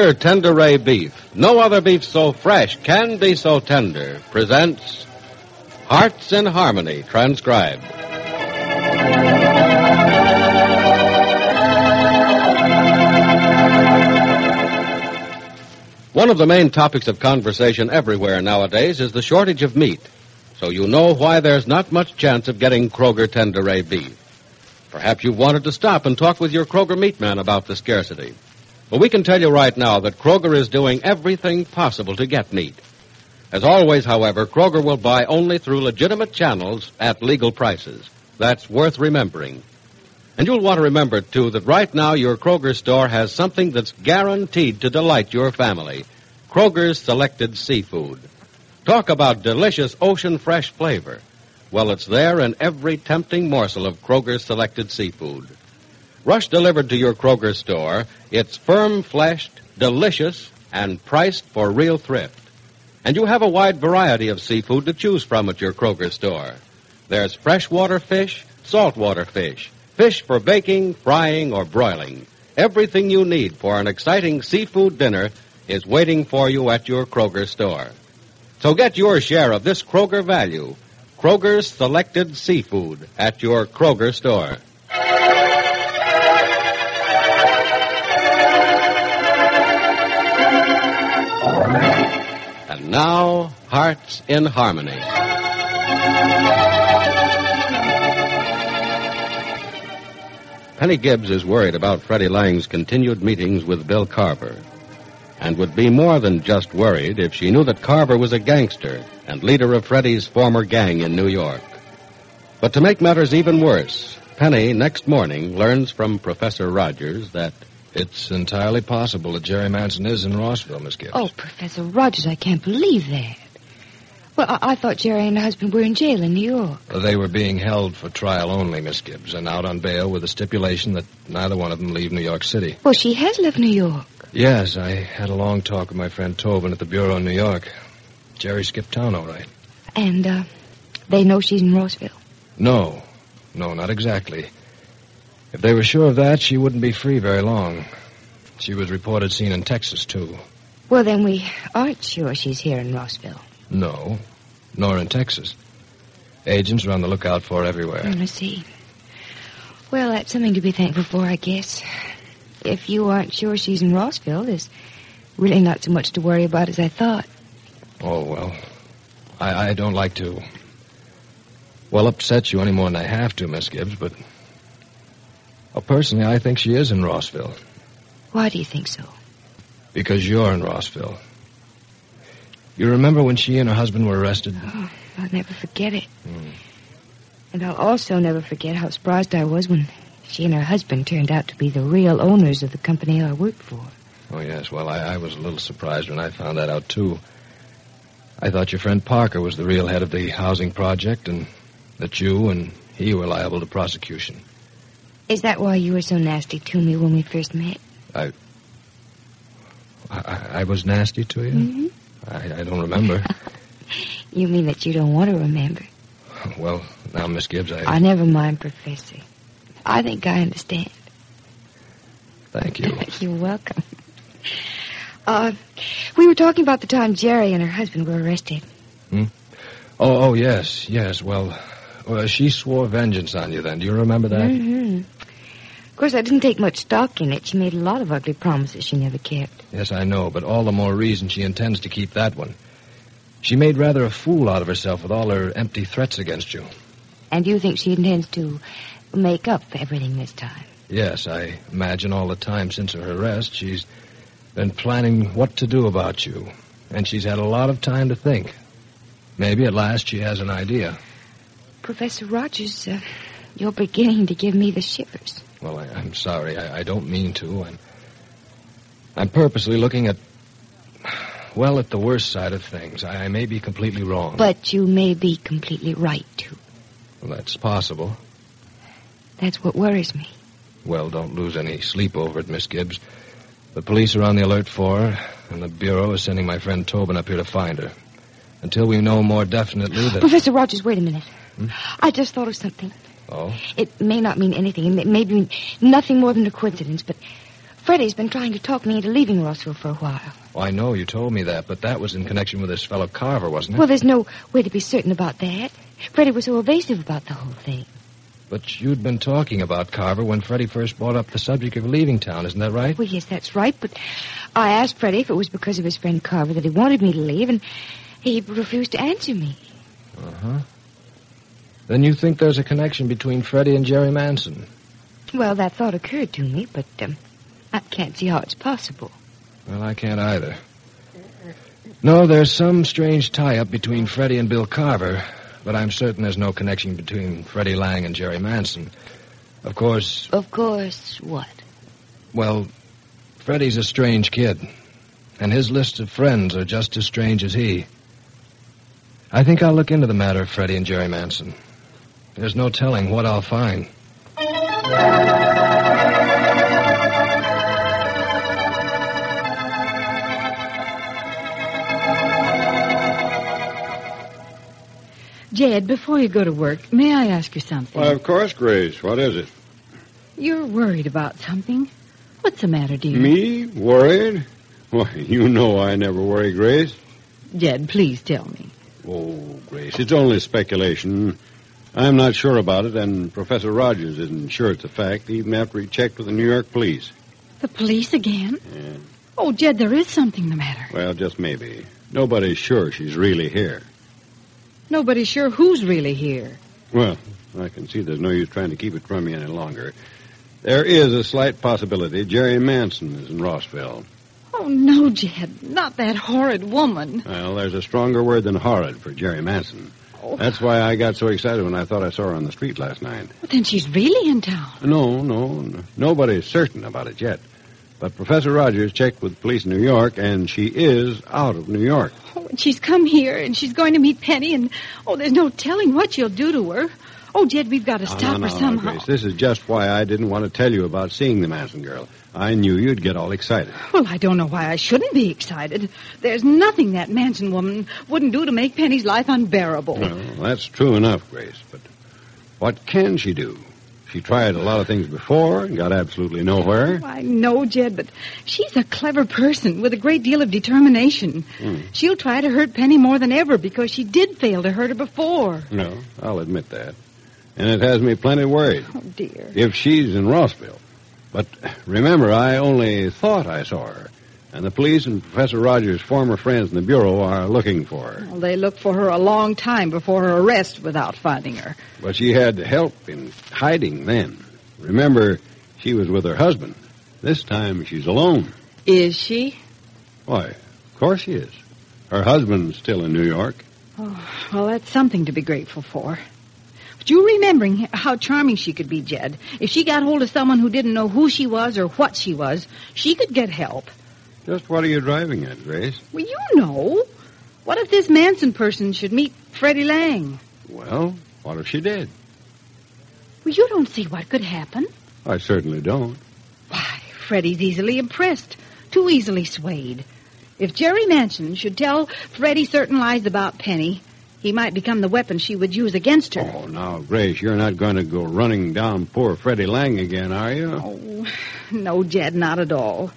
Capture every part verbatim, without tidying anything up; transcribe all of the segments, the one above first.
Kroger Tenderay Beef, no other beef so fresh can be so tender, presents Hearts in Harmony, transcribed. One of the main topics of conversation everywhere nowadays is the shortage of meat. So you know why there's not much chance of getting Kroger Tenderay beef. Perhaps you've wanted to stop and talk with your Kroger meat man about the scarcity. Well, we can tell you right now that Kroger is doing everything possible to get meat. As always, however, Kroger will buy only through legitimate channels at legal prices. That's worth remembering. And you'll want to remember, too, that right now your Kroger store has something that's guaranteed to delight your family. Kroger's Selected Seafood. Talk about delicious ocean-fresh flavor. Well, it's there in every tempting morsel of Kroger's Selected Seafood. Rush delivered to your Kroger store, it's firm-fleshed, delicious, and priced for real thrift. And you have a wide variety of seafood to choose from at your Kroger store. There's freshwater fish, saltwater fish, fish for baking, frying, or broiling. Everything you need for an exciting seafood dinner is waiting for you at your Kroger store. So get your share of this Kroger value. Kroger's Selected Seafood at your Kroger store. And now, Hearts in Harmony. Penny Gibbs is worried about Freddie Lang's continued meetings with Bill Carver, and would be more than just worried if she knew that Carver was a gangster and leader of Freddie's former gang in New York. But to make matters even worse, Penny, next morning, learns from Professor Rogers that it's entirely possible that Jerry Manson is in Rossville, Miss Gibbs. Oh, Professor Rogers, I can't believe that. Well, I, I thought Jerry and her husband were in jail in New York. They were being held for trial only, Miss Gibbs, and out on bail with a stipulation that neither one of them leave New York City. Well, she has left New York. Yes, I had a long talk with my friend Tobin at the Bureau in New York. Jerry skipped town all right. And, uh, they know she's in Rossville? No. No, not exactly. If they were sure of that, she wouldn't be free very long. She was reported seen in Texas, too. Well, then we aren't sure she's here in Rossville. No, nor in Texas. Agents are on the lookout for her everywhere. I see. Well, that's something to be thankful for, I guess. If you aren't sure she's in Rossville, there's really not so much to worry about as I thought. Oh, well, I, I don't like to, well, upset you any more than I have to, Miss Gibbs, but, well, personally, I think she is in Rossville. Why do you think so? Because you're in Rossville. You remember when she and her husband were arrested? Oh, I'll never forget it. Mm. And I'll also never forget how surprised I was when she and her husband turned out to be the real owners of the company I worked for. Oh, yes. Well, I, I was a little surprised when I found that out, too. I thought your friend Parker was the real head of the housing project and that you and he were liable to prosecution. Is that why you were so nasty to me when we first met? I... I, I was nasty to you? Mm-hmm. I, I don't remember. You mean that you don't want to remember? Well, now, Miss Gibbs, I... I never mind, Professor. I think I understand. Thank you. You're welcome. Uh, we were talking about the time Jerry and her husband were arrested. Hmm? Oh, oh, yes, yes. Well, well, she swore vengeance on you then. Do you remember that? Mm-hmm. Of course, I didn't take much stock in it. She made a lot of ugly promises she never kept. Yes, I know, but all the more reason she intends to keep that one. She made rather a fool out of herself with all her empty threats against you. And you think she intends to make up for everything this time? Yes, I imagine all the time since her arrest, she's been planning what to do about you. And she's had a lot of time to think. Maybe at last she has an idea. Professor Rogers, uh, you're beginning to give me the shivers. Well, I, I'm sorry. I, I don't mean to. I'm, I'm purposely looking at, well, at the worst side of things. I, I may be completely wrong. But you may be completely right, too. Well, that's possible. That's what worries me. Well, don't lose any sleep over it, Miss Gibbs. The police are on the alert for her, and the Bureau is sending my friend Tobin up here to find her. Until we know more definitely that... Professor Rogers, wait a minute. Hmm? I just thought of something. Oh? It may not mean anything. It may mean nothing more than a coincidence, but Freddie's been trying to talk me into leaving Rossville for a while. Oh, I know you told me that, but that was in connection with this fellow Carver, wasn't it? Well, there's no way to be certain about that. Freddie was so evasive about the whole thing. But you'd been talking about Carver when Freddie first brought up the subject of leaving town, isn't that right? Well, yes, that's right, but I asked Freddie if it was because of his friend Carver that he wanted me to leave, and he refused to answer me. Uh-huh. Then you think there's a connection between Freddie and Jerry Manson? Well, that thought occurred to me, but um, I can't see how it's possible. Well, I can't either. No, there's some strange tie-up between Freddie and Bill Carver, but I'm certain there's no connection between Freddie Lang and Jerry Manson. Of course... Of course, what? Well, Freddie's a strange kid, and his list of friends are just as strange as he. I think I'll look into the matter of Freddie and Jerry Manson. There's no telling what I'll find. Jed, before you go to work, may I ask you something? Why, of course, Grace. What is it? You're worried about something. What's the matter, dear? Me? Worried? Why, you know I never worry, Grace. Jed, please tell me. Oh, Grace, it's only speculation. I'm not sure about it, and Professor Rogers isn't sure it's a fact, even after he checked with the New York police. The police again? Yeah. Oh, Jed, there is something the matter. Well, just maybe. Nobody's sure she's really here. Nobody's sure who's really here. Well, I can see there's no use trying to keep it from me any longer. There is a slight possibility Jerry Manson is in Rossville. Oh, no, Jed. Not that horrid woman. Well, there's a stronger word than horrid for Jerry Manson. Oh. That's why I got so excited when I thought I saw her on the street last night. Well, then she's really in town. No, no, no. Nobody's certain about it yet. But Professor Rogers checked with police in New York, and she is out of New York. Oh, and she's come here, and she's going to meet Penny, and, oh, there's no telling what she'll do to her. Oh, Jed, we've got to stop no, no, her no, somehow. Grace, this is just why I didn't want to tell you about seeing the Manson girl. I knew you'd get all excited. Well, I don't know why I shouldn't be excited. There's nothing that Manson woman wouldn't do to make Penny's life unbearable. Well, that's true enough, Grace, but what can she do? She tried a lot of things before and got absolutely nowhere. Oh, I know, Jed, but she's a clever person with a great deal of determination. Hmm. She'll try to hurt Penny more than ever because she did fail to hurt her before. No, I'll admit that. And it has me plenty worried. Oh, dear. If she's in Rossville. But remember, I only thought I saw her. And the police and Professor Rogers' former friends in the Bureau are looking for her. Well, they looked for her a long time before her arrest without finding her. But she had help in hiding then. Remember, she was with her husband. This time she's alone. Is she? Why, of course she is. Her husband's still in New York. Oh, well, that's something to be grateful for. But you remembering how charming she could be, Jed. If she got hold of someone who didn't know who she was or what she was, she could get help. Just what are you driving at, Grace? Well, you know. What if this Manson person should meet Freddie Lang? Well, what if she did? Well, you don't see what could happen. I certainly don't. Why, Freddie's easily impressed, too easily swayed. If Jerry Manson should tell Freddie certain lies about Penny, he might become the weapon she would use against her. Oh, now, Grace, you're not going to go running down poor Freddie Lang again, are you? Oh, no, Jed, not at all.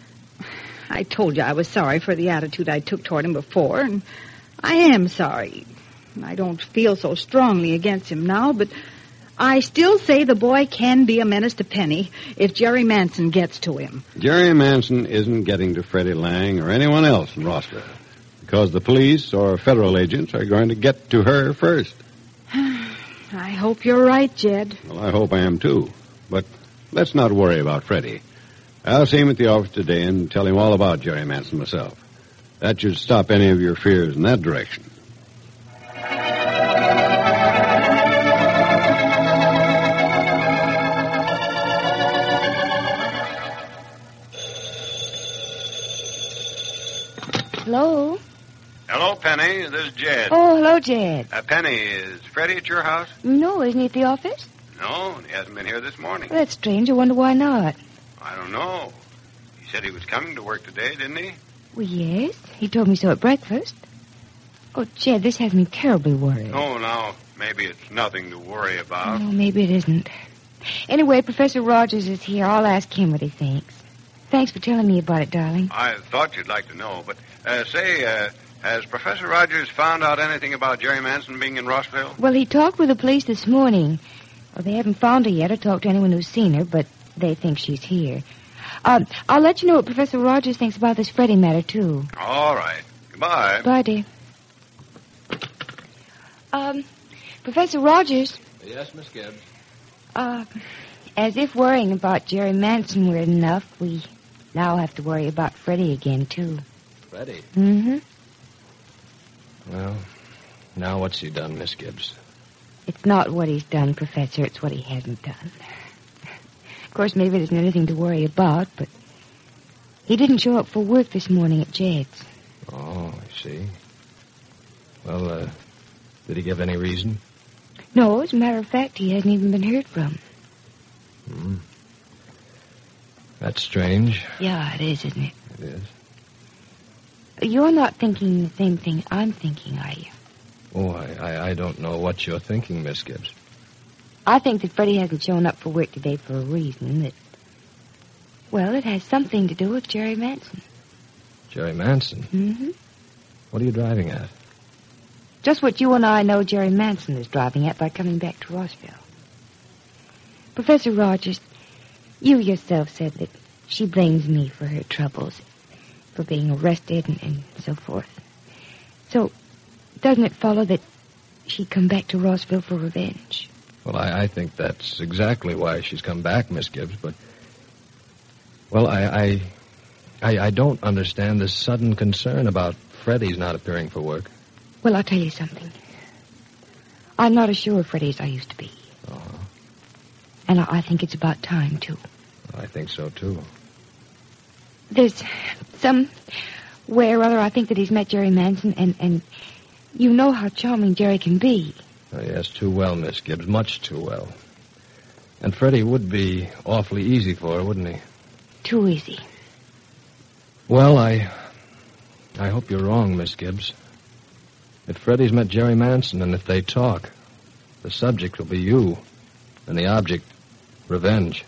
I told you I was sorry for the attitude I took toward him before, and I am sorry. I don't feel so strongly against him now, but I still say the boy can be a menace to Penny if Jerry Manson gets to him. Jerry Manson isn't getting to Freddie Lang or anyone else in Rossville, because the police or federal agents are going to get to her first. I hope you're right, Jed. Well, I hope I am, too. But let's not worry about Freddie. I'll see him at the office today and tell him all about Jerry Manson myself. That should stop any of your fears in that direction. Hello? Hello, Penny. This is Jed. Oh, hello, Jed. Uh, Penny, is Freddie at your house? No, isn't he at the office? No, he hasn't been here this morning. Well, that's strange. I wonder why not. I don't know. He said he was coming to work today, didn't he? Well, yes. He told me so at breakfast. Oh, Jed, this has me terribly worried. Oh, now, maybe it's nothing to worry about. No, maybe it isn't. Anyway, Professor Rogers is here. I'll ask him what he thinks. Thanks for telling me about it, darling. I thought you'd like to know, but uh, say, uh, has Professor Rogers found out anything about Jerry Manson being in Rossville? Well, he talked with the police this morning. Well, they haven't found her yet or talked to anyone who's seen her, but they think she's here. Um, I'll let you know what Professor Rogers thinks about this Freddie matter, too. All right. Goodbye. Bye, dear. Um, Professor Rogers. Yes, Miss Gibbs. Uh, as if worrying about Jerry Manson weren't enough, we now have to worry about Freddie again, too. Freddie? Mm-hmm. Well, now what's he done, Miss Gibbs? It's not what he's done, Professor. It's what he hasn't done. Of course, maybe it isn't anything to worry about, but he didn't show up for work this morning at Jed's. Oh, I see. Well, uh, did he give any reason? No, as a matter of fact, he hasn't even been heard from. Hmm. That's strange. Yeah, it is, isn't it? It is. You're not thinking the same thing I'm thinking, are you? Oh, I, I, I don't know what you're thinking, Miss Gibbs. I think that Freddie hasn't shown up for work today for a reason that, well, it has something to do with Jerry Manson. Jerry Manson? Mm-hmm. What are you driving at? Just what you and I know Jerry Manson is driving at by coming back to Rossville. Professor Rogers, you yourself said that she blames me for her troubles, for being arrested and, and so forth. So, doesn't it follow that she'd come back to Rossville for revenge? Well, I, I think that's exactly why she's come back, Miss Gibbs, but... Well, I, I, I, I don't understand this sudden concern about Freddie's not appearing for work. Well, I'll tell you something. I'm not as sure of Freddie as I used to be. Uh-huh. And I, I think it's about time, too. I think so, too. There's some way or other I think that he's met Jerry Manson, and, and you know how charming Jerry can be. Oh, yes, too well, Miss Gibbs, much too well. And Freddie would be awfully easy for her, wouldn't he? Too easy. Well, I... I hope you're wrong, Miss Gibbs. If Freddie's met Jerry Manson, and if they talk, the subject will be you, and the object, revenge.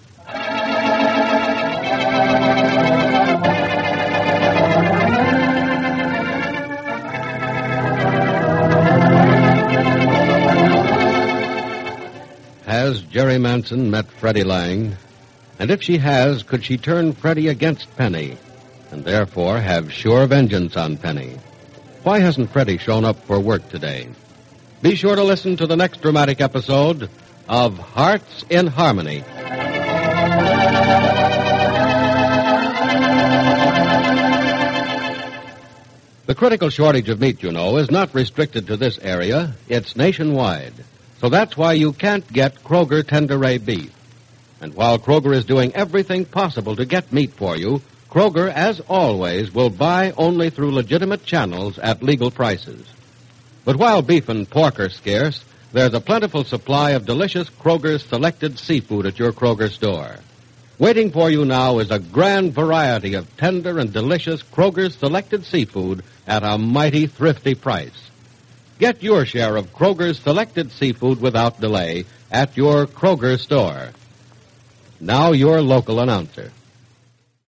Has Jerry Manson met Freddie Lang? And if she has, could she turn Freddie against Penny, and therefore have sure vengeance on Penny? Why hasn't Freddie shown up for work today? Be sure to listen to the next dramatic episode of Hearts in Harmony. The critical shortage of meat, you know, is not restricted to this area. It's nationwide. So that's why you can't get Kroger Tenderay beef. And while Kroger is doing everything possible to get meat for you, Kroger, as always, will buy only through legitimate channels at legal prices. But while beef and pork are scarce, there's a plentiful supply of delicious Kroger's selected seafood at your Kroger store. Waiting for you now is a grand variety of tender and delicious Kroger's selected seafood at a mighty thrifty price. Get your share of Kroger's selected seafood without delay at your Kroger store. Now your local announcer.